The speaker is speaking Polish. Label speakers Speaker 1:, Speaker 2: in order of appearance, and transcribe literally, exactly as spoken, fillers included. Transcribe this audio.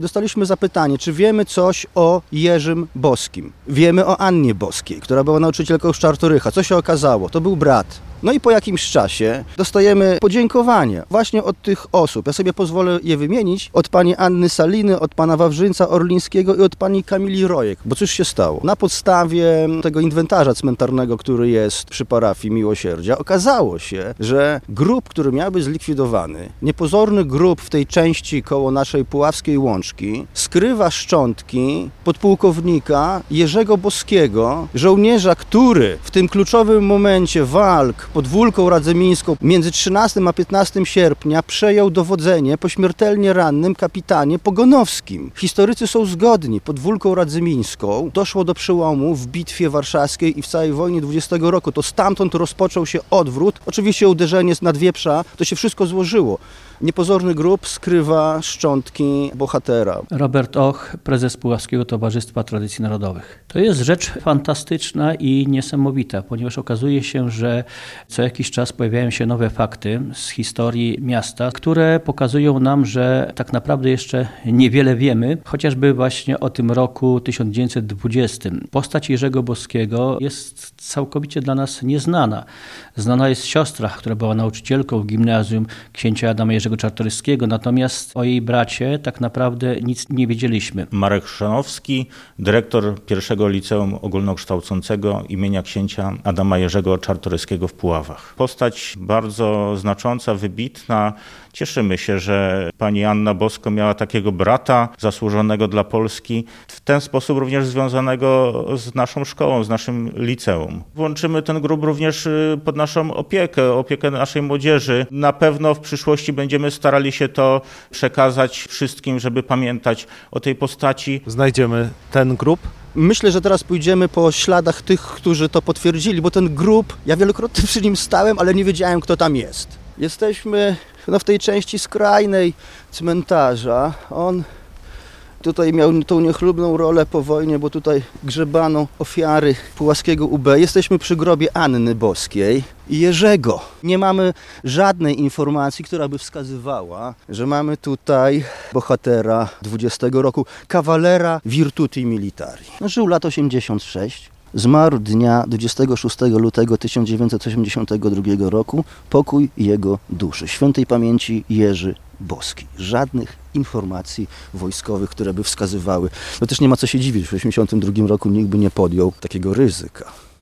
Speaker 1: Dostaliśmy zapytanie, czy wiemy coś o Jerzym Boskim. Wiemy o Annie Boskiej, która była nauczycielką z Czartorycha. Co się okazało? To był brat. No i po jakimś czasie dostajemy podziękowanie właśnie od tych osób. Ja sobie pozwolę je wymienić. Od pani Anny Saliny, od pana Wawrzyńca Orlińskiego i od pani Kamili Rojek. Bo cóż się stało? Na podstawie tego inwentarza cmentarnego, który jest przy parafii Miłosierdzia, okazało się, że grób, który miał być zlikwidowany, niepozorny grób w tej części koło naszej Puławskiej Łączki, skrywa szczątki podpułkownika Jerzego Boskiego, żołnierza, który w tym kluczowym momencie walk pod Wólką Radzymińską między trzynastym a piętnastym sierpnia przejął dowodzenie po śmiertelnie rannym kapitanie Pogonowskim. Historycy są zgodni. Pod Wólką Radzymińską doszło do przełomu w Bitwie Warszawskiej i w całej wojnie dwudziestego roku. To stamtąd rozpoczął się odwrót. Oczywiście uderzenie z Nadwieprza, to się wszystko złożyło. Niepozorny grób skrywa szczątki bohatera.
Speaker 2: Robert Och, prezes Puławskiego Towarzystwa Tradycji Narodowych. To jest rzecz fantastyczna i niesamowita, ponieważ okazuje się, że co jakiś czas pojawiają się nowe fakty z historii miasta, które pokazują nam, że tak naprawdę jeszcze niewiele wiemy, chociażby właśnie o tym roku tysiąc dziewięćset dwudziestym. Postać Jerzego Boskiego jest całkowicie dla nas nieznana. Znana jest siostra, która była nauczycielką w gimnazjum księcia Adama Jerzego Czartoryskiego, natomiast o jej bracie tak naprawdę nic nie wiedzieliśmy.
Speaker 3: Marek Chrzanowski, dyrektor pierwszego liceum ogólnokształcącego imienia księcia Adama Jerzego Czartoryskiego w Puławach. Postać bardzo znacząca, wybitna. Cieszymy się, że pani Anna Bosko miała takiego brata zasłużonego dla Polski, w ten sposób również związanego z naszą szkołą, z naszym liceum. Włączymy ten grób również pod naszą opiekę, opiekę naszej młodzieży. Na pewno w przyszłości będziemy starali się to przekazać wszystkim, żeby pamiętać o tej postaci.
Speaker 4: Znajdziemy ten grób.
Speaker 1: Myślę, że teraz pójdziemy po śladach tych, którzy to potwierdzili, bo ten grób, ja wielokrotnie przy nim stałem, ale nie wiedziałem, kto tam jest. Jesteśmy no, w tej części skrajnej cmentarza. On tutaj miał tą niechlubną rolę po wojnie, bo tutaj grzebano ofiary Puławskiego U B. Jesteśmy przy grobie Anny Boskiej i Jerzego. Nie mamy żadnej informacji, która by wskazywała, że mamy tutaj bohatera dwudziestego roku, kawalera virtuti militari. Żył lat osiemdziesiąt sześć. Zmarł dnia dwudziestego szóstego lutego tysiąc dziewięćset osiemdziesiątego drugiego roku. Pokój jego duszy. Świętej pamięci Jerzy Boski. Żadnych informacji wojskowych, które by wskazywały. No też nie ma co się dziwić, w osiemdziesiątym drugim roku nikt by nie podjął takiego ryzyka.